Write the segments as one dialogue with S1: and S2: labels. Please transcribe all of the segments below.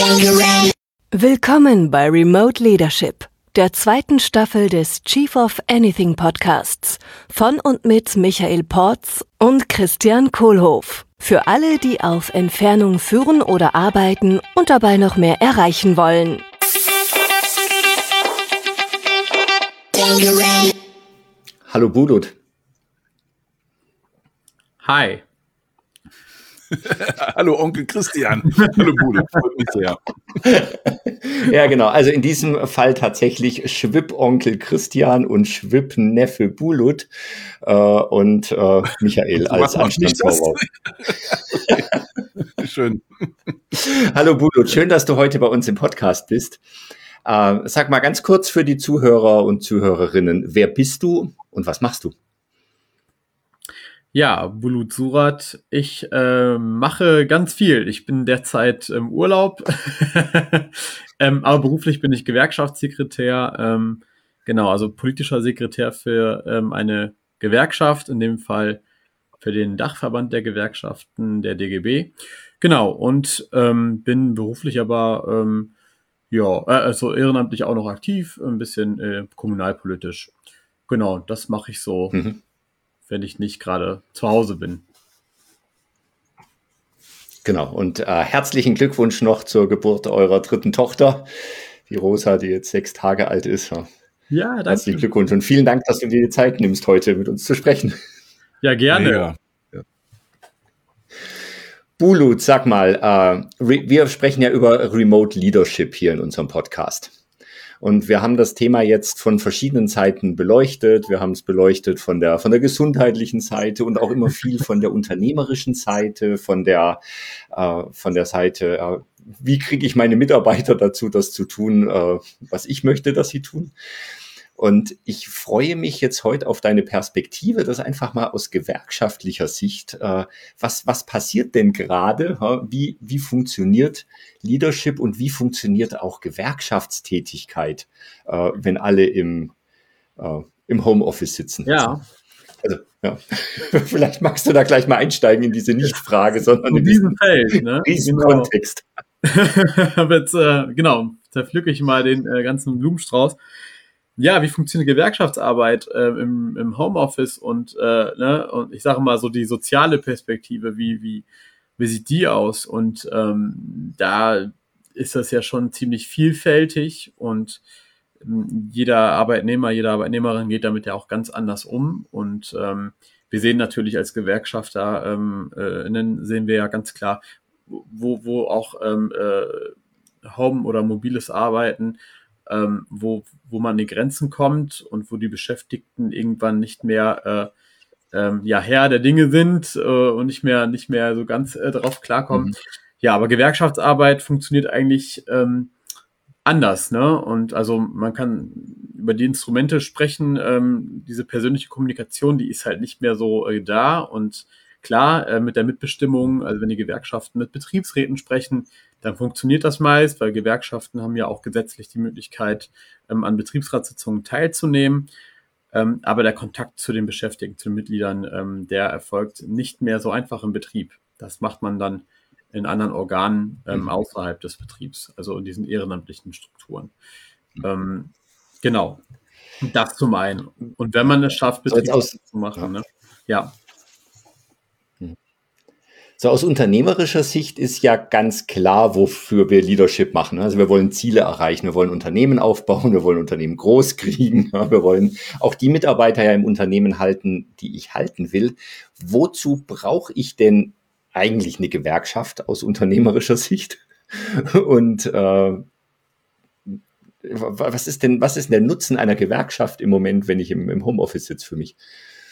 S1: Willkommen bei Remote Leadership, der zweiten Staffel des Chief of Anything Podcasts von und mit Michael Porz und Christian Kohlhoff. Für alle, die auf Entfernung führen oder arbeiten und dabei noch mehr erreichen wollen.
S2: Hallo Bulut.
S3: Hi.
S4: Hallo Onkel Christian. Hallo Bude, freut mich sehr.
S2: Ja, genau. Also in diesem Fall tatsächlich Schwipp-Onkel Christian und Schwipp-Neffe Bulut und Michael als Anstandsvorbau.
S4: Schön.
S2: Hallo Bulut, schön, dass du heute bei uns im Podcast bist. Sag mal ganz kurz für die Zuhörer und Zuhörerinnen, wer bist du und was machst du?
S3: Ja, Bulut Surat. Ich mache ganz viel. Ich bin derzeit im Urlaub, aber beruflich bin ich Gewerkschaftssekretär. Genau, also politischer Sekretär für eine Gewerkschaft, in dem Fall für den Dachverband der Gewerkschaften, der DGB. Genau, und bin beruflich aber also ehrenamtlich auch noch aktiv, ein bisschen kommunalpolitisch. Genau, das mache ich so. Wenn ich nicht gerade zu Hause bin.
S2: Genau, und herzlichen Glückwunsch noch zur Geburt eurer dritten Tochter, die Rosa, die jetzt 6 Tage alt ist.
S3: Ja, danke.
S2: Herzlichen Glückwunsch und vielen Dank, dass du dir die Zeit nimmst, heute mit uns zu sprechen.
S3: Ja, gerne.
S4: Ja.
S2: Bulut, sag mal, wir sprechen ja über Remote Leadership hier in unserem Podcast. Und wir haben das Thema jetzt von verschiedenen Seiten beleuchtet. Wir haben es beleuchtet von der gesundheitlichen Seite und auch immer viel von der unternehmerischen Seite, von der Seite, wie kriege ich meine Mitarbeiter dazu, das zu tun, was ich möchte, dass sie tun. Und ich freue mich jetzt heute auf deine Perspektive, das einfach mal aus gewerkschaftlicher Sicht. Was passiert denn gerade? Wie funktioniert Leadership und wie funktioniert auch Gewerkschaftstätigkeit, wenn alle im Homeoffice sitzen?
S3: Ja.
S2: Also, ja. Vielleicht magst du da gleich mal einsteigen in diese Nicht-Frage, sondern in diesen
S3: Feld, ne?
S2: Kontext.
S3: Aber jetzt, zerpflücke ich mal den ganzen Blumenstrauß. Ja, wie funktioniert Gewerkschaftsarbeit im Homeoffice und ich sage mal so die soziale Perspektive, wie sieht die aus? Und da ist das ja schon ziemlich vielfältig und jeder Arbeitnehmer, jede Arbeitnehmerin geht damit ja auch ganz anders um. Und wir sehen natürlich als Gewerkschafter, sehen wir ja ganz klar, wo auch Home- oder mobiles Arbeiten, wo man an die Grenzen kommt und wo die Beschäftigten irgendwann nicht mehr Herr der Dinge sind und nicht mehr so ganz drauf klarkommen. Ja, aber Gewerkschaftsarbeit funktioniert eigentlich anders, ne? Und also man kann über die Instrumente sprechen, diese persönliche Kommunikation, die ist halt nicht mehr so da und klar, mit der Mitbestimmung, also wenn die Gewerkschaften mit Betriebsräten sprechen, dann funktioniert das meist, weil Gewerkschaften haben ja auch gesetzlich die Möglichkeit, an Betriebsratssitzungen teilzunehmen. Aber der Kontakt zu den Beschäftigten, zu den Mitgliedern, der erfolgt nicht mehr so einfach im Betrieb. Das macht man dann in anderen Organen außerhalb des Betriebs, also in diesen ehrenamtlichen Strukturen. Genau, das zum einen. Und wenn man es schafft, Betriebsrat zu machen, ne? Ja.
S2: So aus unternehmerischer Sicht ist ja ganz klar, wofür wir Leadership machen. Also wir wollen Ziele erreichen, wir wollen Unternehmen aufbauen, wir wollen Unternehmen groß kriegen, wir wollen auch die Mitarbeiter ja im Unternehmen halten, die ich halten will. Wozu brauche ich denn eigentlich eine Gewerkschaft aus unternehmerischer Sicht? Und was ist denn der Nutzen einer Gewerkschaft im Moment, wenn ich im Homeoffice sitze für mich?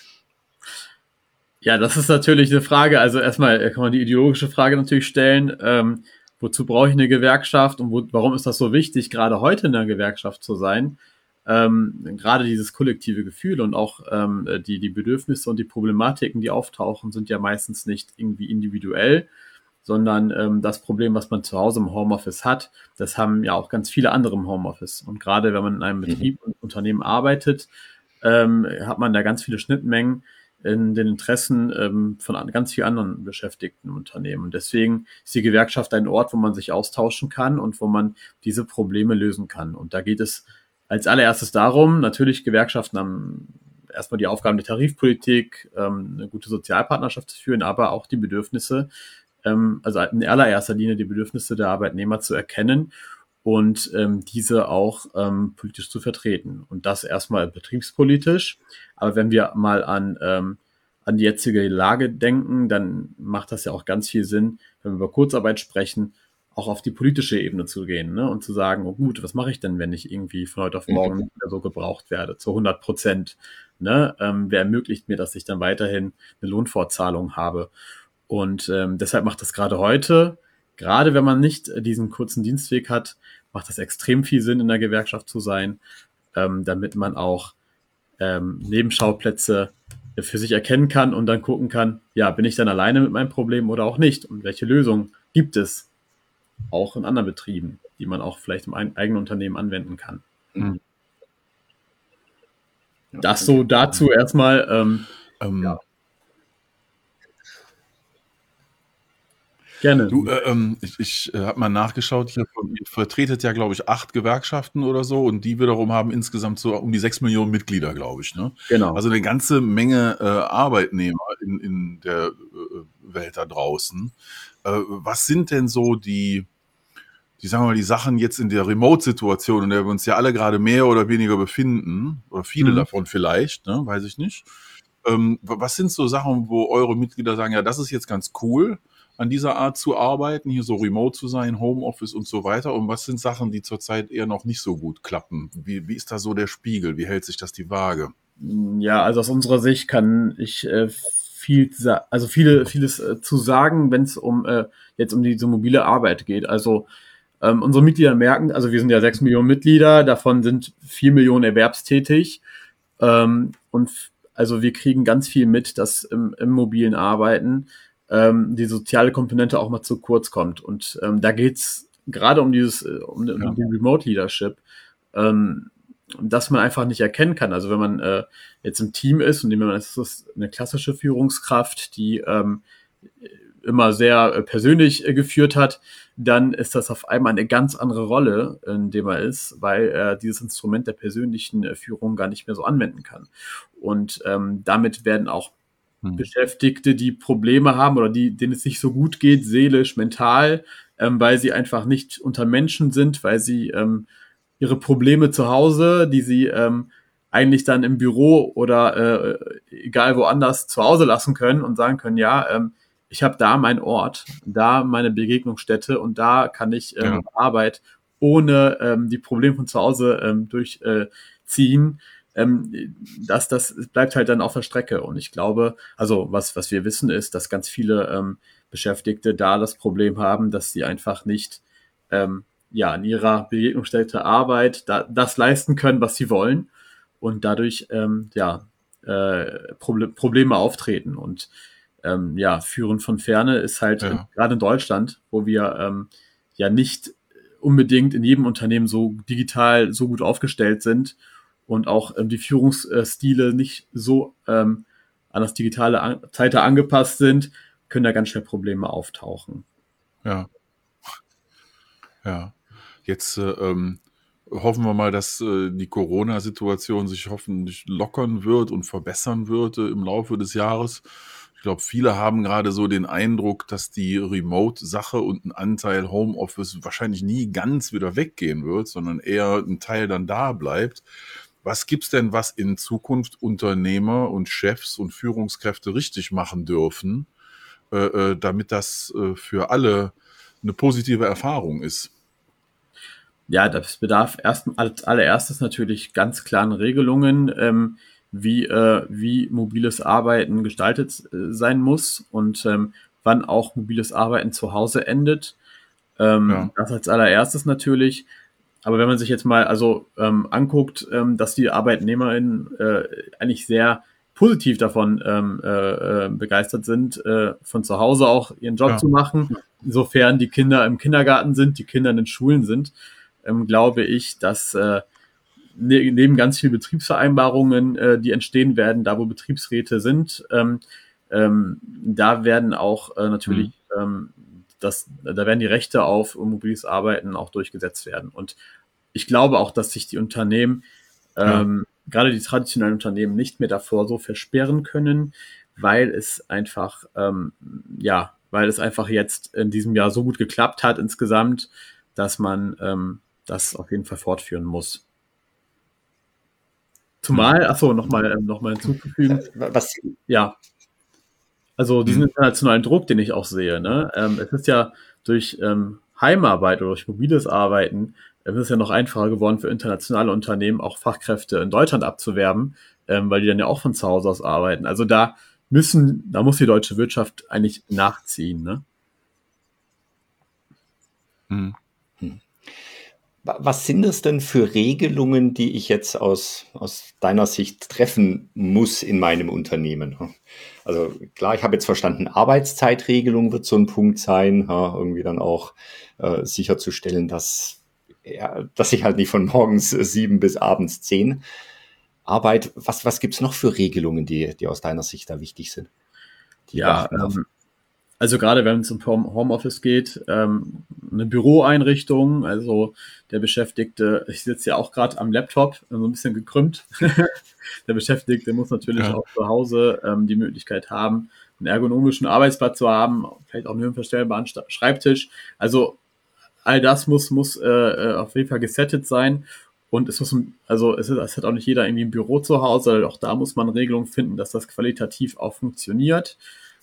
S3: Ja, das ist natürlich eine Frage. Also erstmal kann man die ideologische Frage natürlich stellen. Wozu brauche ich eine Gewerkschaft und warum ist das so wichtig, gerade heute in einer Gewerkschaft zu sein? Gerade dieses kollektive Gefühl und auch die Bedürfnisse und die Problematiken, die auftauchen, sind ja meistens nicht irgendwie individuell, sondern das Problem, was man zu Hause im Homeoffice hat, das haben ja auch ganz viele andere im Homeoffice. Und gerade wenn man in einem Betrieb und Unternehmen arbeitet, hat man da ganz viele Schnittmengen, in den Interessen von ganz vielen anderen Beschäftigten im Unternehmen. Und deswegen ist die Gewerkschaft ein Ort, wo man sich austauschen kann und wo man diese Probleme lösen kann. Und da geht es als allererstes darum, natürlich Gewerkschaften haben erstmal die Aufgaben der Tarifpolitik, eine gute Sozialpartnerschaft zu führen, aber auch die Bedürfnisse, also in allererster Linie die Bedürfnisse der Arbeitnehmer zu erkennen und diese auch politisch zu vertreten. Und das erstmal betriebspolitisch. Aber wenn wir mal an die jetzige Lage denken, dann macht das ja auch ganz viel Sinn, wenn wir über Kurzarbeit sprechen, auch auf die politische Ebene zu gehen, ne? Und zu sagen, oh gut, was mache ich denn, wenn ich irgendwie von heute auf morgen nicht mehr so gebraucht werde, zu 100%? Ne? Wer ermöglicht mir, dass ich dann weiterhin eine Lohnfortzahlung habe? Und deshalb macht das gerade heute, gerade wenn man nicht diesen kurzen Dienstweg hat, macht das extrem viel Sinn, in der Gewerkschaft zu sein, damit man auch Nebenschauplätze für sich erkennen kann und dann gucken kann, ja, bin ich dann alleine mit meinem Problem oder auch nicht? Und welche Lösungen gibt es auch in anderen Betrieben, die man auch vielleicht im eigenen Unternehmen anwenden kann?
S4: Mhm.
S3: Das so dazu erstmal. Ja. Gerne.
S4: Du, ich habe mal nachgeschaut, ihr vertretet ja, glaube ich, 8 Gewerkschaften oder so und die wiederum haben insgesamt so um die 6 Millionen Mitglieder, glaube ich. Ne?
S3: Genau.
S4: Also eine ganze Menge Arbeitnehmer in der Welt da draußen. Was sind denn so die sagen wir mal, die Sachen jetzt in der Remote-Situation, in der wir uns ja alle gerade mehr oder weniger befinden, oder viele davon vielleicht, ne? Weiß ich nicht. Was sind so Sachen, wo eure Mitglieder sagen, ja, das ist jetzt ganz cool, an dieser Art zu arbeiten, hier so remote zu sein, Homeoffice und so weiter. Und was sind Sachen, die zurzeit eher noch nicht so gut klappen? Wie ist da so der Spiegel? Wie hält sich das die Waage?
S3: Ja, also aus unserer Sicht kann ich vieles zu sagen, wenn es jetzt um diese mobile Arbeit geht. Also unsere Mitglieder merken, also wir sind ja 6 Millionen Mitglieder, davon sind 4 Millionen erwerbstätig. Und also wir kriegen ganz viel mit, dass im mobilen Arbeiten die soziale Komponente auch mal zu kurz kommt. Und da geht's gerade um die Remote Leadership, dass man einfach nicht erkennen kann. Also wenn man jetzt im Team ist und man ist eine klassische Führungskraft, die immer sehr persönlich geführt hat, dann ist das auf einmal eine ganz andere Rolle, in der man ist, weil er dieses Instrument der persönlichen Führung gar nicht mehr so anwenden kann. Und damit werden auch Beschäftigte, die Probleme haben oder denen es nicht so gut geht, seelisch, mental, weil sie einfach nicht unter Menschen sind, weil sie ihre Probleme zu Hause, die sie eigentlich dann im Büro oder egal woanders zu Hause lassen können und sagen können, ja, ich habe da meinen Ort, da meine Begegnungsstätte und da kann ich Arbeit ohne die Probleme von zu Hause durchziehen. Das bleibt halt dann auf der Strecke. Und ich glaube, also was wir wissen ist, dass ganz viele Beschäftigte da das Problem haben, dass sie einfach nicht in ihrer Begegnungsstätte Arbeit das leisten können, was sie wollen und dadurch Probleme auftreten. Und Führen von Ferne ist halt gerade in Deutschland, wo wir nicht unbedingt in jedem Unternehmen so digital so gut aufgestellt sind und auch die Führungsstile nicht so an das digitale Zeitalter angepasst sind, können da ganz schnell Probleme auftauchen.
S4: Ja. Jetzt hoffen wir mal, dass die Corona-Situation sich hoffentlich lockern wird und verbessern wird im Laufe des Jahres. Ich glaube, viele haben gerade so den Eindruck, dass die Remote-Sache und ein Anteil Homeoffice wahrscheinlich nie ganz wieder weggehen wird, sondern eher ein Teil dann da bleibt. Was gibt's denn, was in Zukunft Unternehmer und Chefs und Führungskräfte richtig machen dürfen, damit das für alle eine positive Erfahrung ist?
S3: Ja, das bedarf als allererstes natürlich ganz klaren Regelungen, wie mobiles Arbeiten gestaltet sein muss und wann auch mobiles Arbeiten zu Hause endet. Das als allererstes natürlich. Aber wenn man sich jetzt mal anguckt, dass die ArbeitnehmerInnen eigentlich sehr positiv davon begeistert sind, von zu Hause auch ihren Job zu machen, insofern die Kinder im Kindergarten sind, die Kinder in den Schulen sind, glaube ich, dass neben ganz vielen Betriebsvereinbarungen, die entstehen werden, da wo Betriebsräte sind, da werden auch natürlich da werden die Rechte auf mobiles Arbeiten auch durchgesetzt werden. Und ich glaube auch, dass sich die Unternehmen, gerade die traditionellen Unternehmen, nicht mehr davor so versperren können, weil es einfach, weil es einfach jetzt in diesem Jahr so gut geklappt hat insgesamt, dass man das auf jeden Fall fortführen muss. Zumal, nochmal hinzuzufügen,
S2: Was?
S3: ja, also diesen internationalen Druck, den ich auch sehe, ne? Es ist ja durch Heimarbeit oder durch mobiles Arbeiten, es ist ja noch einfacher geworden für internationale Unternehmen, auch Fachkräfte in Deutschland abzuwerben, weil die dann ja auch von zu Hause aus arbeiten. Also da muss die deutsche Wirtschaft eigentlich nachziehen, ne?
S2: Was sind das denn für Regelungen, die ich jetzt aus deiner Sicht treffen muss in meinem Unternehmen? Also klar, ich habe jetzt verstanden, Arbeitszeitregelung wird so ein Punkt sein, irgendwie dann auch sicherzustellen, dass ich halt nicht von morgens 7 bis abends 10 arbeite. Was gibt's noch für Regelungen, die aus deiner Sicht da wichtig sind?
S3: Ja, also gerade wenn es um Homeoffice geht, eine Büroeinrichtung, also der Beschäftigte, ich sitze ja auch gerade am Laptop, so ein bisschen gekrümmt. Der Beschäftigte muss natürlich auch zu Hause die Möglichkeit haben, einen ergonomischen Arbeitsplatz zu haben, vielleicht auch einen höhenverstellbaren Schreibtisch. Also all das muss auf jeden Fall gesettet sein. Und es hat auch nicht jeder irgendwie ein Büro zu Hause, auch da muss man Regelungen finden, dass das qualitativ auch funktioniert.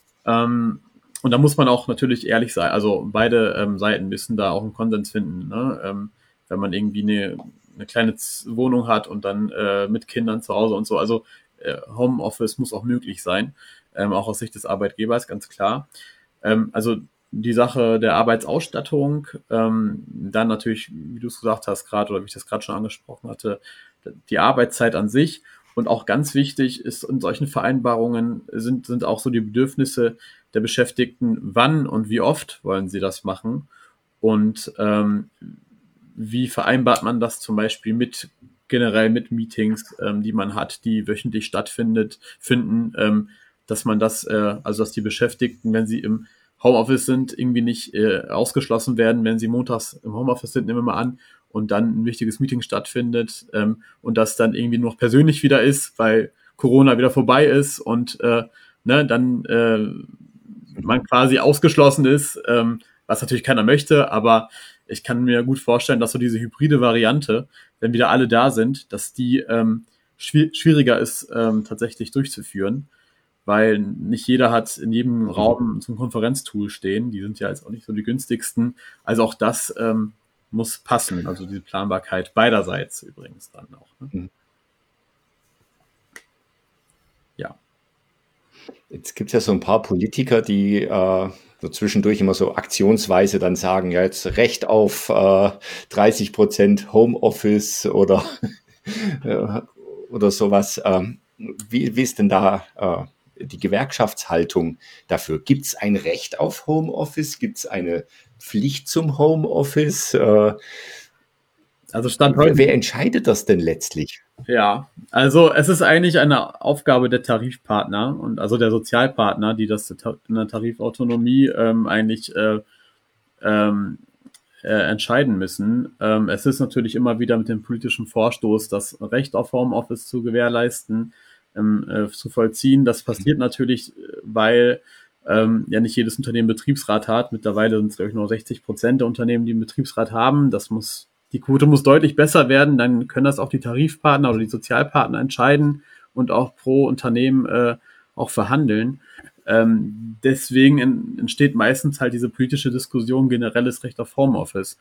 S3: Und da muss man auch natürlich ehrlich sein. Also beide Seiten müssen da auch einen Konsens finden, ne? Wenn man irgendwie eine kleine Wohnung hat und dann mit Kindern zu Hause und so. Also Homeoffice muss auch möglich sein, auch aus Sicht des Arbeitgebers, ganz klar. Also die Sache der Arbeitsausstattung, dann natürlich, wie du es gesagt hast gerade, oder wie ich das gerade schon angesprochen hatte, die Arbeitszeit an sich. Und auch ganz wichtig ist in solchen Vereinbarungen sind auch so die Bedürfnisse der Beschäftigten, wann und wie oft wollen sie das machen und wie vereinbart man das zum Beispiel generell mit Meetings, die man hat, die wöchentlich finden, dass man also dass die Beschäftigten, wenn sie im Homeoffice sind, irgendwie nicht ausgeschlossen werden, wenn sie montags im Homeoffice sind, nehmen wir mal an, und dann ein wichtiges Meeting stattfindet und das dann irgendwie nur noch persönlich wieder ist, weil Corona wieder vorbei ist und dann man quasi ausgeschlossen ist, was natürlich keiner möchte, aber ich kann mir gut vorstellen, dass so diese hybride Variante, wenn wieder alle da sind, dass die schwieriger ist, tatsächlich durchzuführen, weil nicht jeder hat in jedem Raum so ein Konferenztool stehen, die sind ja jetzt auch nicht so die günstigsten, also auch das muss passen, also diese Planbarkeit beiderseits übrigens dann auch. Ne? Ja.
S2: Jetzt gibt es ja so ein paar Politiker, die so zwischendurch immer so aktionsweise dann sagen, ja, jetzt Recht auf 30% Homeoffice oder sowas. Wie ist denn da die Gewerkschaftshaltung dafür? Gibt es ein Recht auf Homeoffice? Gibt es eine Pflicht zum Homeoffice?
S3: Also Stand heute.
S2: Wer entscheidet das denn letztlich?
S3: Ja, also es ist eigentlich eine Aufgabe der Tarifpartner und also der Sozialpartner, die das in der Tarifautonomie eigentlich entscheiden müssen. Es ist natürlich immer wieder mit dem politischen Vorstoß, das Recht auf Homeoffice zu gewährleisten, zu vollziehen. Das passiert natürlich, weil ja nicht jedes Unternehmen Betriebsrat hat. Mittlerweile sind es, glaube ich, nur 60% der Unternehmen, die einen Betriebsrat haben. Die Quote muss deutlich besser werden, dann können das auch die Tarifpartner oder die Sozialpartner entscheiden und auch pro Unternehmen auch verhandeln. Deswegen entsteht meistens halt diese politische Diskussion, generelles Recht auf Homeoffice.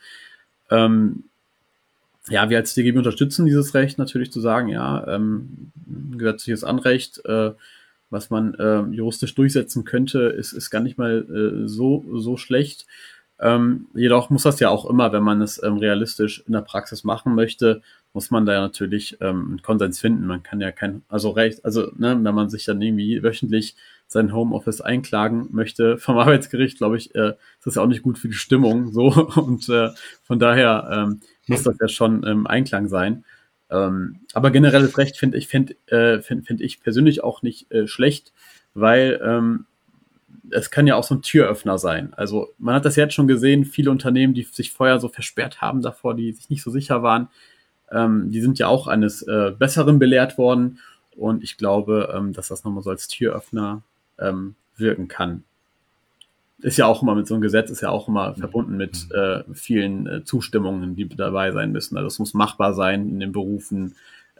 S3: Ja, wir als DGB unterstützen dieses Recht natürlich zu sagen, ja, gesetzliches Anrecht, was man juristisch durchsetzen könnte, ist gar nicht mal so schlecht. Jedoch muss das ja auch immer, wenn man es realistisch in der Praxis machen möchte, muss man da natürlich einen Konsens finden. Man kann ja wenn man sich dann irgendwie wöchentlich sein Homeoffice einklagen möchte vom Arbeitsgericht, glaube ich, ist das ja auch nicht gut für die Stimmung so und von daher muss das ja schon im Einklang sein. Aber generelles Recht finde ich persönlich auch nicht schlecht, weil es kann ja auch so ein Türöffner sein. Also man hat das jetzt schon gesehen, viele Unternehmen, die sich vorher so versperrt haben davor, die sich nicht so sicher waren, die sind ja auch eines Besseren belehrt worden. Und ich glaube, dass das nochmal so als Türöffner wirken kann. Ist ja auch immer mit so einem Gesetz, ist ja auch immer verbunden mit vielen Zustimmungen, die dabei sein müssen. Also es muss machbar sein in den Berufen.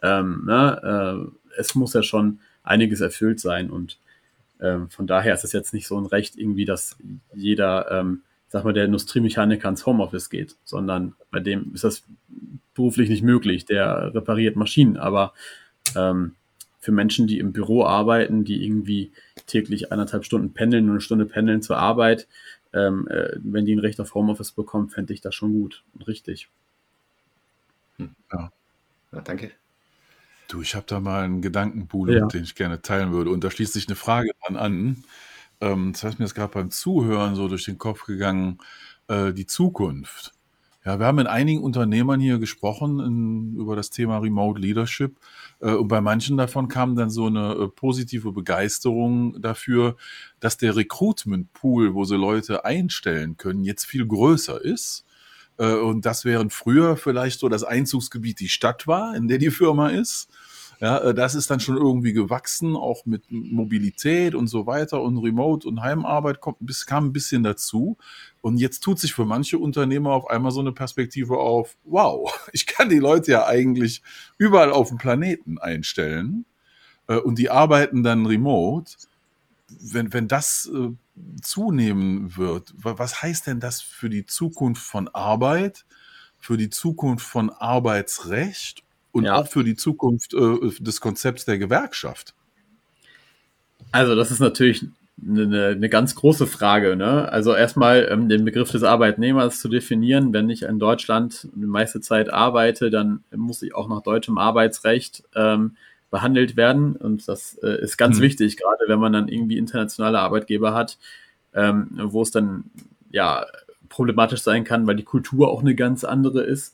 S3: Es muss ja schon einiges erfüllt sein. Und von daher ist es jetzt nicht so ein Recht irgendwie, dass jeder, sag mal, der Industriemechaniker ins Homeoffice geht, sondern bei dem ist das beruflich nicht möglich. Der repariert Maschinen, aber für Menschen, die im Büro arbeiten, die irgendwie täglich 1,5 Stunden pendeln und 1 Stunde pendeln zur Arbeit, wenn die ein Recht auf Homeoffice bekommen, fände ich das schon gut und richtig.
S4: Ja.
S2: Ja, danke.
S4: Du, ich habe da mal einen Gedankenpool, den ich gerne teilen würde. Und da schließt sich eine Frage dran an. Das heißt mir jetzt gerade beim Zuhören so durch den Kopf gegangen, die Zukunft. Ja, wir haben mit einigen Unternehmern hier gesprochen über das Thema Remote Leadership. Und bei manchen davon kam dann so eine positive Begeisterung dafür, dass der Recruitment-Pool, wo sie Leute einstellen können, jetzt viel größer ist. Und das während früher vielleicht so das Einzugsgebiet die Stadt war, in der die Firma ist. Ja, das ist dann schon irgendwie gewachsen, auch mit Mobilität und so weiter und Remote und Heimarbeit kam ein bisschen dazu. Und jetzt tut sich für manche Unternehmer auf einmal so eine Perspektive auf, wow, ich kann die Leute ja eigentlich überall auf dem Planeten einstellen und die arbeiten dann remote. Wenn das zunehmen wird, was heißt denn das für die Zukunft von Arbeit, für die Zukunft von Arbeitsrecht und auch für die Zukunft des Konzepts der Gewerkschaft?
S3: Also das ist natürlich eine ganz große Frage. Ne? Also erstmal den Begriff des Arbeitnehmers zu definieren. Wenn ich in Deutschland die meiste Zeit arbeite, dann muss ich auch nach deutschem Arbeitsrecht behandelt werden. Und das ist ganz wichtig, gerade wenn man dann irgendwie internationale Arbeitgeber hat, wo es dann ja problematisch sein kann, weil die Kultur auch eine ganz andere ist.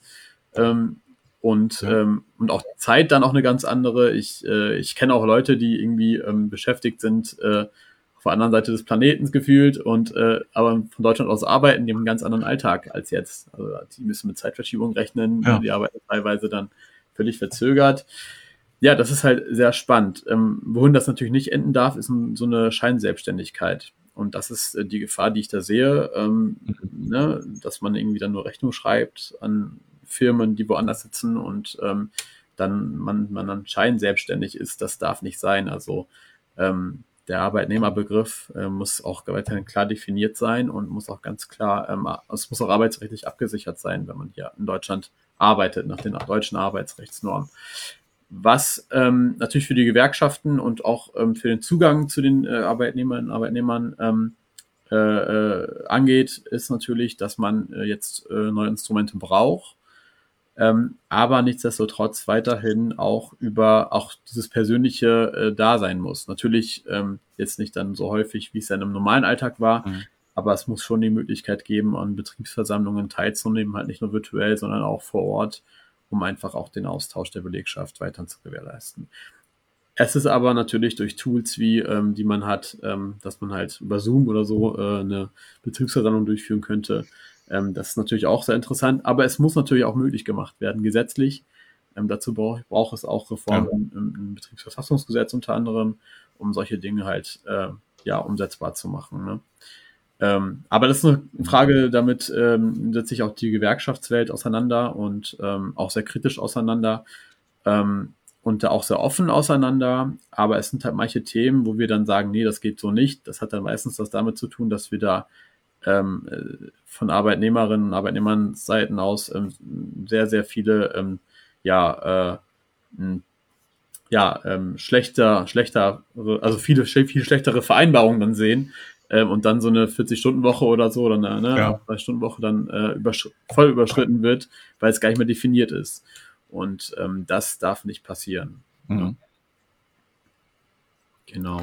S3: Und auch die Zeit dann auch eine ganz andere. Ich kenne auch Leute, die irgendwie beschäftigt sind, auf der anderen Seite des Planetens gefühlt und aber von Deutschland aus arbeiten, die haben einen ganz anderen Alltag als jetzt. Also die müssen mit Zeitverschiebung rechnen, die arbeiten teilweise dann völlig verzögert. Ja, das ist halt sehr spannend. Wohin das natürlich nicht enden darf, ist so eine Scheinselbstständigkeit. Und das ist die Gefahr, die ich da sehe, ne, dass man irgendwie dann nur Rechnung schreibt an Firmen, die woanders sitzen und dann man dann scheinselbstständig ist. Das darf nicht sein. Also der Arbeitnehmerbegriff muss auch weiterhin klar definiert sein und muss auch ganz klar, es muss auch arbeitsrechtlich abgesichert sein, wenn man hier in Deutschland arbeitet, nach den deutschen Arbeitsrechtsnormen. Was natürlich für die Gewerkschaften und auch für den Zugang zu den Arbeitnehmerinnen und Arbeitnehmern angeht, ist natürlich, dass man jetzt neue Instrumente braucht, aber nichtsdestotrotz weiterhin auch über auch dieses persönliche da sein muss. Natürlich jetzt nicht dann so häufig, wie es dann im normalen Alltag war, aber es muss schon die Möglichkeit geben, an Betriebsversammlungen teilzunehmen, halt nicht nur virtuell, sondern auch vor Ort, um einfach auch den Austausch der Belegschaft weiter zu gewährleisten. Es ist aber natürlich durch Tools wie, die man hat, dass man halt über Zoom oder so eine Betriebsversammlung durchführen könnte. Das ist natürlich auch sehr interessant, aber es muss natürlich auch möglich gemacht werden, gesetzlich. Dazu braucht es auch Reformen im Betriebsverfassungsgesetz unter anderem, um solche Dinge halt umsetzbar zu machen. Ne? Aber das ist eine Frage, damit setzt sich auch die Gewerkschaftswelt auseinander und auch sehr kritisch auseinander und da auch sehr offen auseinander. Aber es sind halt manche Themen, wo wir dann sagen, nee, das geht so nicht. Das hat dann meistens was damit zu tun, dass wir da von Arbeitnehmerinnen und Arbeitnehmerseiten aus sehr, sehr viele also viel schlechtere Vereinbarungen dann sehen und dann so eine 40-Stunden-Woche oder so oder eine 3-Stunden-Woche dann voll überschritten wird, weil es gar nicht mehr definiert ist. Und das darf nicht passieren.
S4: Mhm.
S3: Genau.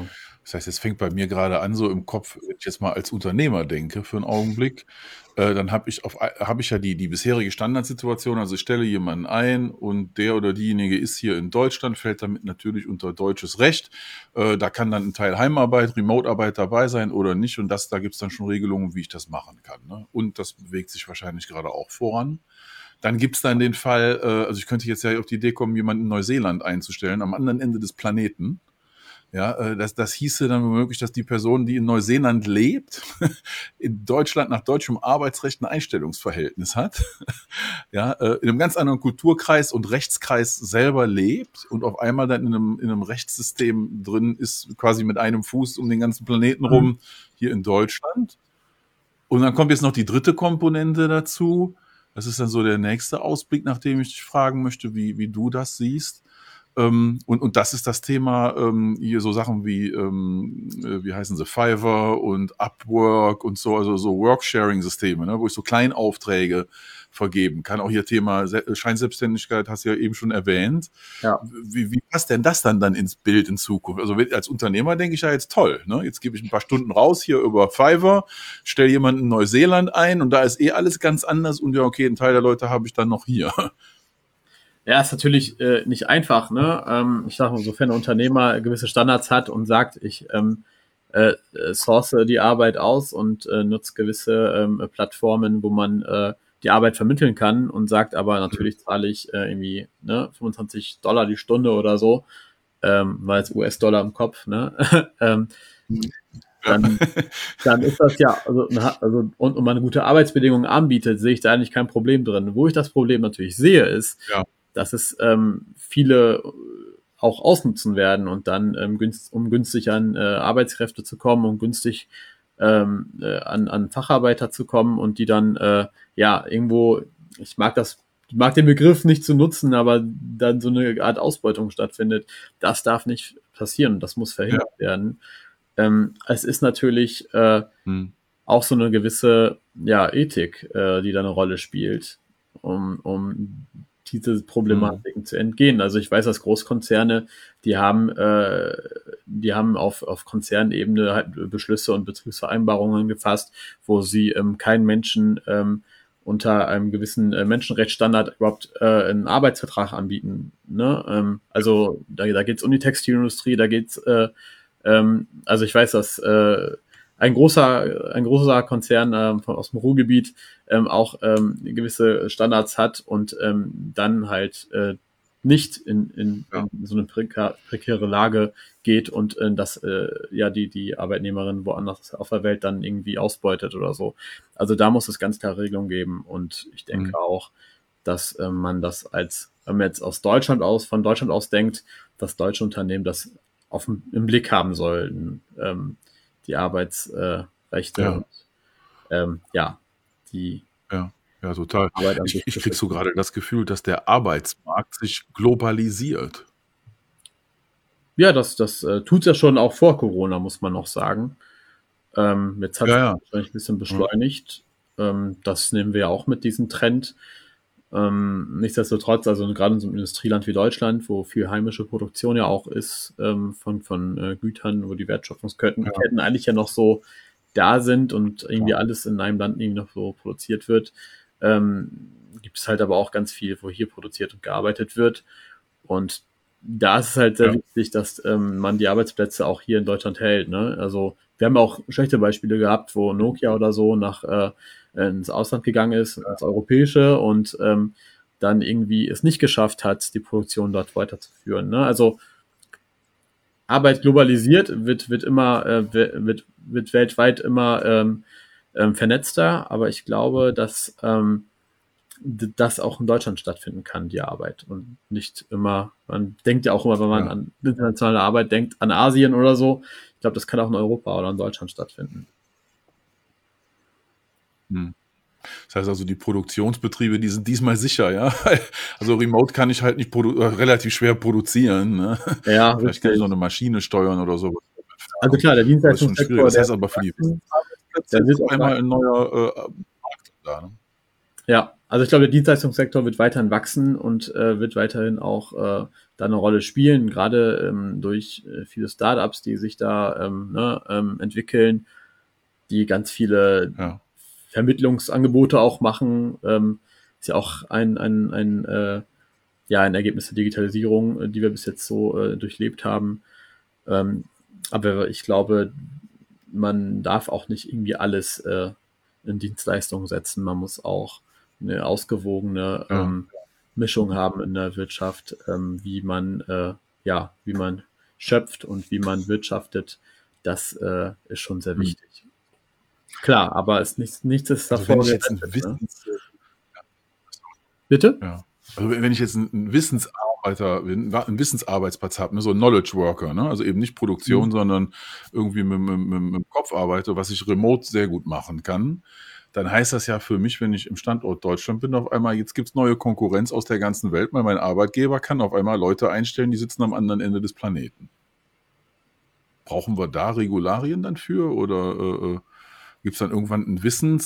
S4: Das heißt, jetzt fängt bei mir gerade an, so im Kopf, wenn ich jetzt mal als Unternehmer denke für einen Augenblick, dann habe ich ja die bisherige Standardsituation, also ich stelle jemanden ein und der oder diejenige ist hier in Deutschland, fällt damit natürlich unter deutsches Recht. Da kann dann ein Teil Heimarbeit, Remote-Arbeit dabei sein oder nicht und da gibt es dann schon Regelungen, wie ich das machen kann. Ne? Und das bewegt sich wahrscheinlich gerade auch voran. Dann gibt es dann den Fall, also ich könnte jetzt ja auf die Idee kommen, jemanden in Neuseeland einzustellen, am anderen Ende des Planeten. Ja, das hieße dann womöglich, dass die Person, die in Neuseeland lebt, in Deutschland nach deutschem Arbeitsrecht ein Einstellungsverhältnis hat, ja, in einem ganz anderen Kulturkreis und Rechtskreis selber lebt und auf einmal dann in einem Rechtssystem drin ist, quasi mit einem Fuß um den ganzen Planeten rum, hier in Deutschland. Und dann kommt jetzt noch die dritte Komponente dazu. Das ist dann so der nächste Ausblick, nach dem ich dich fragen möchte, wie du das siehst. Und das ist das Thema, hier so Sachen wie heißen sie, Fiverr und Upwork und so, also so Worksharing-Systeme, ne, wo ich so Kleinaufträge vergeben kann. Auch hier Thema Scheinselbstständigkeit hast du ja eben schon erwähnt.
S3: Ja.
S4: Wie passt denn das dann ins Bild in Zukunft? Also als Unternehmer denke ich ja jetzt toll, ne? Jetzt gebe ich ein paar Stunden raus hier über Fiverr, stelle jemanden in Neuseeland ein und da ist alles ganz anders und ja, okay, einen Teil der Leute habe ich dann noch hier.
S3: Ja, ist natürlich nicht einfach, ne? Ich sage mal, sofern ein Unternehmer gewisse Standards hat und sagt, ich source die Arbeit aus und nutze gewisse Plattformen, wo man die Arbeit vermitteln kann und sagt aber, natürlich zahle ich irgendwie $25 die Stunde oder so, weil es US-Dollar im Kopf, ne? Dann ist das ja, also und man gute Arbeitsbedingungen anbietet, sehe ich da eigentlich kein Problem drin. Wo ich das Problem natürlich sehe, ist, dass es viele auch ausnutzen werden und dann um günstig an Arbeitskräfte zu kommen, um günstig an Facharbeiter zu kommen und die dann irgendwo, ich mag den Begriff nicht zu nutzen, aber dann so eine Art Ausbeutung stattfindet. Das darf nicht passieren, das muss verhindert werden. Es ist natürlich auch so eine gewisse Ethik, die da eine Rolle spielt, um diese Problematiken zu entgehen. Also ich weiß, dass Großkonzerne, die haben auf Konzernebene halt Beschlüsse und Betriebsvereinbarungen gefasst, wo sie keinen Menschen unter einem gewissen Menschenrechtsstandard überhaupt einen Arbeitsvertrag anbieten. Ne? Also da geht es um die Textilindustrie, da geht's also ich weiß, dass ein großer Konzern aus dem Ruhrgebiet auch gewisse Standards hat und dann halt nicht in so eine prekäre Lage geht und dass die Arbeitnehmerin woanders auf der Welt dann irgendwie ausbeutet oder so. Also da muss es ganz klare Regelungen geben und ich denke auch, dass man das wenn man jetzt von Deutschland aus denkt, dass deutsche Unternehmen das im Blick haben sollten, die Arbeitsrechte und die
S4: Ja, total. Ich krieg so gerade das Gefühl, dass der Arbeitsmarkt sich globalisiert.
S3: Ja, das tut's ja schon auch vor Corona, muss man noch sagen. Jetzt hat es wahrscheinlich ein bisschen beschleunigt. Das nehmen wir ja auch mit diesem Trend. Nichtsdestotrotz, also gerade in so einem Industrieland wie Deutschland, wo viel heimische Produktion ja auch ist, von Gütern, wo die Wertschöpfungsketten eigentlich ja noch so da sind und irgendwie alles in einem Land irgendwie noch so produziert wird, gibt es halt aber auch ganz viel, wo hier produziert und gearbeitet wird. Und da ist es halt sehr wichtig, dass man die Arbeitsplätze auch hier in Deutschland hält. Ne? Also wir haben auch schlechte Beispiele gehabt, wo Nokia oder so ins Ausland gegangen ist, ins Europäische und dann irgendwie es nicht geschafft hat, die Produktion dort weiterzuführen. Ne? Also Arbeit globalisiert, wird weltweit immer vernetzter, aber ich glaube, dass das auch in Deutschland stattfinden kann, die Arbeit. Und nicht immer, man denkt ja auch immer, wenn man an internationale Arbeit denkt, an Asien oder so. Ich glaube, das kann auch in Europa oder in Deutschland stattfinden.
S4: Das heißt also, die Produktionsbetriebe, die sind diesmal sicher, ja. Also remote kann ich halt nicht relativ schwer produzieren. Ne?
S3: Ja,
S4: vielleicht kann ich noch eine Maschine steuern oder so.
S3: Also klar, der Dienstleistungssektor.
S4: Das heißt aber für die da ist einmal ein neuer Markt da. Ne?
S3: Ja, also ich glaube, der Dienstleistungssektor wird weiterhin wachsen und wird weiterhin auch da eine Rolle spielen, gerade durch viele Startups, die sich da entwickeln, die ganz viele
S4: Ja.
S3: Vermittlungsangebote auch machen. Ist ja auch ein Ergebnis der Digitalisierung, die wir bis jetzt so durchlebt haben. Ähm, aber ich glaube, man darf auch nicht irgendwie alles in Dienstleistungen setzen. Man muss auch eine ausgewogene
S4: Ja.
S3: Mischung haben in der Wirtschaft, wie man schöpft und wie man wirtschaftet. Das ist schon sehr
S4: Hm.
S3: wichtig. Klar, aber nichts ist
S4: Also
S3: davor
S4: wenn ich jetzt ein
S3: gerettet, ne?
S4: Wissens,
S3: Bitte?
S4: ja. Also wenn ich jetzt ein Wissensarbeiter bin, ein Wissensarbeitsplatz habe, ne, so ein Knowledge Worker, ne, also eben nicht
S3: Mhm.
S4: Produktion, sondern irgendwie mit dem Kopf arbeite, was ich remote sehr gut machen kann, dann heißt das ja für mich, wenn ich im Standort Deutschland bin, auf einmal, jetzt gibt's neue Konkurrenz aus der ganzen Welt, weil mein Arbeitgeber kann auf einmal Leute einstellen, die sitzen am anderen Ende des Planeten. Brauchen wir da Regularien dann für oder gibt es dann irgendwann einen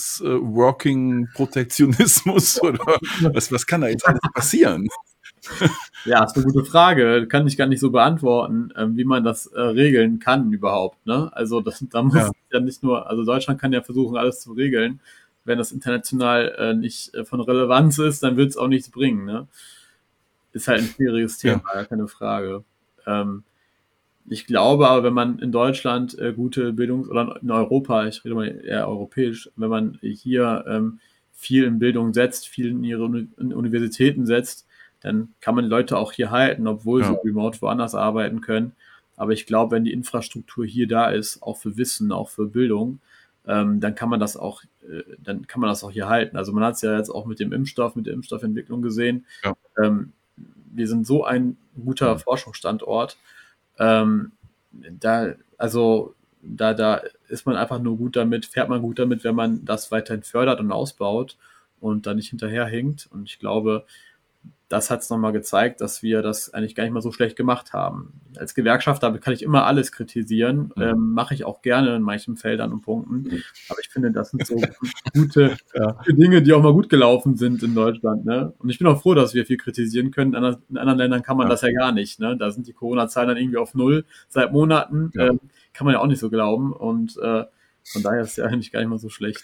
S4: Wissens-Working-Protektionismus oder was kann da jetzt alles passieren?
S3: Ja, ist eine gute Frage. Kann ich gar nicht so beantworten, wie man das regeln kann überhaupt. Ne? Also da muss
S4: Ja,
S3: ja nicht nur, also Deutschland kann ja versuchen, alles zu regeln. Wenn das international nicht von Relevanz ist, dann wird es auch nichts bringen. Ne? Ist halt ein schwieriges Thema,
S4: ja,
S3: gar keine Frage. Ähm, Ich glaube aber, wenn man in Deutschland gute oder in Europa, ich rede mal eher europäisch, wenn man hier viel in Bildung setzt, viel in ihre in Universitäten setzt, dann kann man Leute auch hier halten, obwohl sie
S4: ja,
S3: remote woanders arbeiten können. Aber ich glaube, wenn die Infrastruktur hier da ist, auch für Wissen, auch für Bildung, dann kann man das auch hier halten. Also man hat es ja jetzt auch mit dem Impfstoff, mit der Impfstoffentwicklung gesehen.
S4: ja.
S3: Ähm, Wir sind so ein guter
S4: Mhm.
S3: Forschungsstandort, ähm, da ist man einfach nur gut damit, fährt man gut damit, wenn man das weiterhin fördert und ausbaut und da nicht hinterherhinkt. Und ich glaube, das hat es nochmal gezeigt, dass wir das eigentlich gar nicht mal so schlecht gemacht haben. Als Gewerkschafter kann ich immer alles kritisieren,
S4: Mhm.
S3: mache ich auch gerne in manchen Feldern und Punkten. Aber ich finde, das sind so gute Dinge, die auch mal gut gelaufen sind in Deutschland. Ne? Und ich bin auch froh, dass wir viel kritisieren können. In anderen Ländern kann man
S4: Ja,
S3: das ja gar nicht. Ne? Da sind die Corona-Zahlen dann irgendwie auf Null seit Monaten.
S4: ja,
S3: Kann man ja auch nicht so glauben. Und von daher ist es ja eigentlich gar nicht mal so schlecht.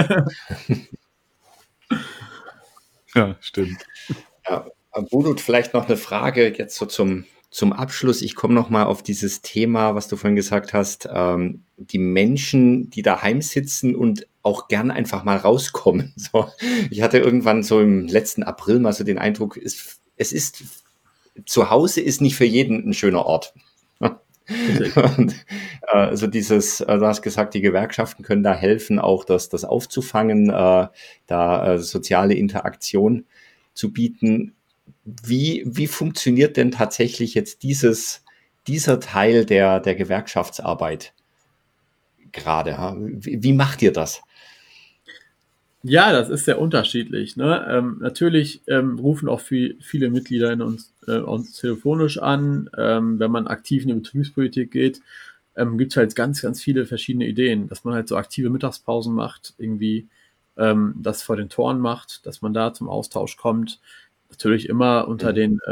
S4: ja, stimmt.
S2: Ja, Budut, vielleicht noch eine Frage jetzt so zum Abschluss. Ich komme noch mal auf dieses Thema, was du vorhin gesagt hast, die Menschen, die daheim sitzen und auch gern einfach mal rauskommen. So, ich hatte irgendwann so im letzten April mal so den Eindruck, es ist zu Hause ist nicht für jeden ein schöner Ort. Und, also du hast gesagt, die Gewerkschaften können da helfen, auch das aufzufangen, da soziale Interaktion zu bieten. Wie funktioniert denn tatsächlich jetzt dieser Teil der Gewerkschaftsarbeit gerade? Ja? Wie macht ihr das?
S3: Ja, das ist sehr unterschiedlich. Ne? Natürlich rufen auch viele Mitglieder uns telefonisch an. Wenn man aktiv in die Betriebspolitik geht, gibt es halt ganz, ganz viele verschiedene Ideen, dass man halt so aktive Mittagspausen macht, irgendwie das vor den Toren macht, dass man da zum Austausch kommt. Natürlich immer unter
S2: Mhm.
S3: den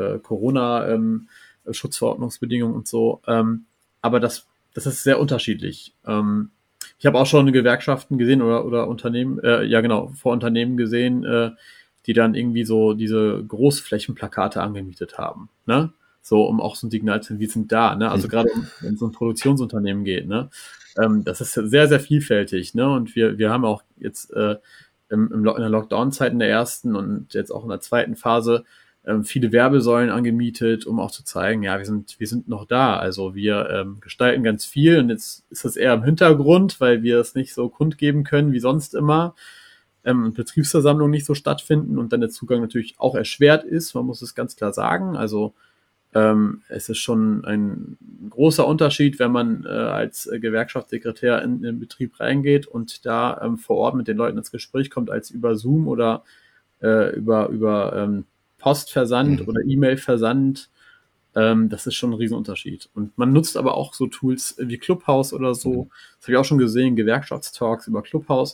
S3: Corona-Schutzverordnungsbedingungen und so. Aber das ist sehr unterschiedlich. Ich habe auch schon Gewerkschaften gesehen oder Unternehmen, ja genau, vor Unternehmen gesehen, die dann irgendwie so diese Großflächenplakate angemietet haben, ne? So, um auch so ein Signal zu, wir sind da, ne? Also gerade wenn es um ein Produktionsunternehmen geht, ne? Das ist sehr, sehr vielfältig, ne? Und wir haben auch jetzt in der Lockdown-Zeit in der ersten und jetzt auch in der zweiten Phase viele Werbesäulen angemietet, um auch zu zeigen, ja, wir sind noch da. Also wir gestalten ganz viel und jetzt ist das eher im Hintergrund, weil wir es nicht so kundgeben können wie sonst immer. Betriebsversammlungen nicht so stattfinden und dann der Zugang natürlich auch erschwert ist. Man muss es ganz klar sagen. Also es ist schon ein großer Unterschied, wenn man als Gewerkschaftssekretär in den Betrieb reingeht und da vor Ort mit den Leuten ins Gespräch kommt, als über Zoom oder über Postversand
S2: Mhm.
S3: oder E-Mail-Versand. Das ist schon ein Riesenunterschied. Und man nutzt aber auch so Tools wie Clubhouse oder so.
S2: Mhm.
S3: Das habe ich auch schon gesehen, Gewerkschaftstalks über Clubhouse.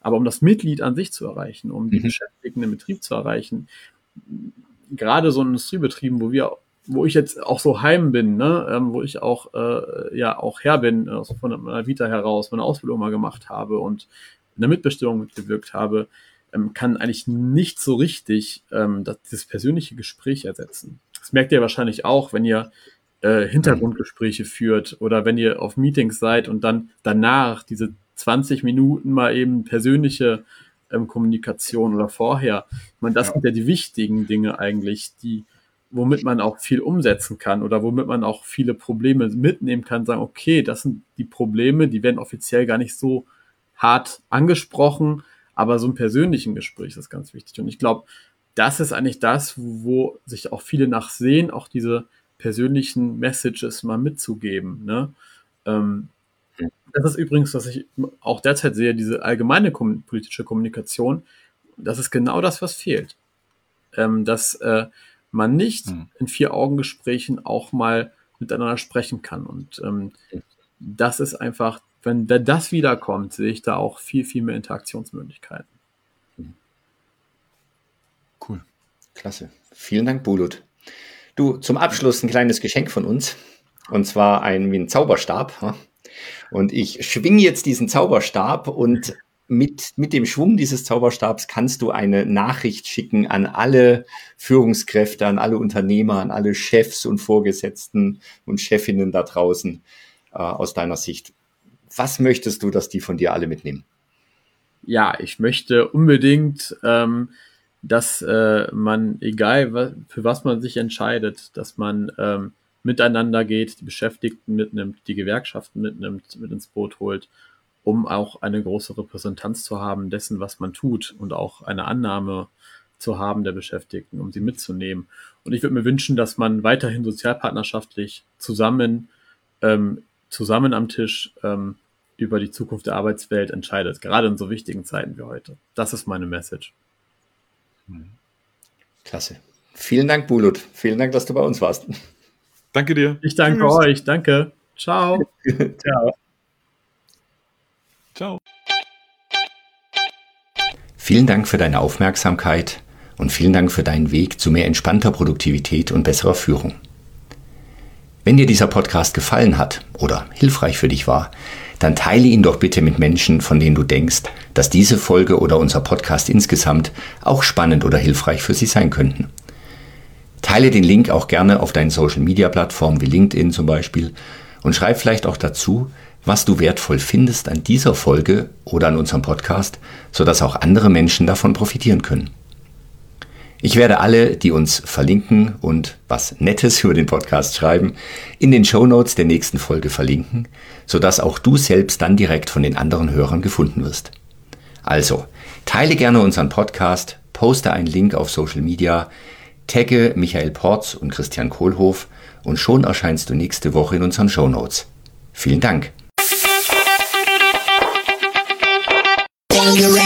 S3: Aber um das Mitglied an sich zu erreichen, um die Beschäftigten im Betrieb zu erreichen, gerade so in Industriebetrieben, wo ich jetzt auch so heim bin, ne, wo ich auch auch her bin, also von meiner Vita heraus, meine Ausbildung mal gemacht habe und in der Mitbestimmung mitgewirkt habe, kann eigentlich nicht so richtig dieses persönliche Gespräch ersetzen. Das merkt ihr wahrscheinlich auch, wenn ihr Hintergrundgespräche führt oder wenn ihr auf Meetings seid und dann danach diese 20 Minuten mal eben persönliche Kommunikation oder vorher. Ich meine, das sind ja die wichtigen Dinge eigentlich, womit man auch viel umsetzen kann oder womit man auch viele Probleme mitnehmen kann, sagen, okay, das sind die Probleme, die werden offiziell gar nicht so hart angesprochen, aber so ein persönlichen Gespräch ist ganz wichtig. Und ich glaube, das ist eigentlich das, wo sich auch viele nachsehen, auch diese persönlichen Messages mal mitzugeben. Ne? Das ist übrigens, was ich auch derzeit sehe, diese allgemeine politische Kommunikation, das ist genau das, was fehlt. Dass man nicht in 4-Augen-Gesprächen auch mal miteinander sprechen kann. Und das ist einfach, wenn das wiederkommt, sehe ich da auch viel, viel mehr Interaktionsmöglichkeiten.
S2: Cool. Klasse. Vielen Dank, Bulut. Du, zum Abschluss ein kleines Geschenk von uns. Und zwar wie ein Zauberstab. Und ich schwinge jetzt diesen Zauberstab und mit dem Schwung dieses Zauberstabs kannst du eine Nachricht schicken an alle Führungskräfte, an alle Unternehmer, an alle Chefs und Vorgesetzten und Chefinnen da draußen aus deiner Sicht. Was möchtest du, dass die von dir alle mitnehmen?
S3: Ja, ich möchte unbedingt, dass man, egal für was man sich entscheidet, dass man miteinander geht, die Beschäftigten mitnimmt, die Gewerkschaften mitnimmt, mit ins Boot holt, um auch eine große Repräsentanz zu haben dessen, was man tut und auch eine Annahme zu haben der Beschäftigten, um sie mitzunehmen. Und ich würde mir wünschen, dass man weiterhin sozialpartnerschaftlich zusammen am Tisch über die Zukunft der Arbeitswelt entscheidet, gerade in so wichtigen Zeiten wie heute. Das ist meine Message.
S2: Klasse. Vielen Dank, Bulut. Vielen Dank, dass du bei uns warst.
S4: Danke dir.
S3: Ich danke euch. Danke. Ciao.
S2: Ciao.
S4: Ciao.
S2: Vielen Dank für deine Aufmerksamkeit und vielen Dank für deinen Weg zu mehr entspannter Produktivität und besserer Führung. Wenn dir dieser Podcast gefallen hat oder hilfreich für dich war, dann teile ihn doch bitte mit Menschen, von denen du denkst, dass diese Folge oder unser Podcast insgesamt auch spannend oder hilfreich für sie sein könnten. Teile den Link auch gerne auf deinen Social-Media-Plattformen wie LinkedIn zum Beispiel und schreib vielleicht auch dazu, was du wertvoll findest an dieser Folge oder an unserem Podcast, sodass auch andere Menschen davon profitieren können. Ich werde alle, die uns verlinken und was Nettes über den Podcast schreiben, in den Shownotes der nächsten Folge verlinken, sodass auch du selbst dann direkt von den anderen Hörern gefunden wirst. Also, teile gerne unseren Podcast, poste einen Link auf Social Media, tagge Michael Porz und Christian Kohlhoff und schon erscheinst du nächste Woche in unseren Shownotes. Vielen Dank.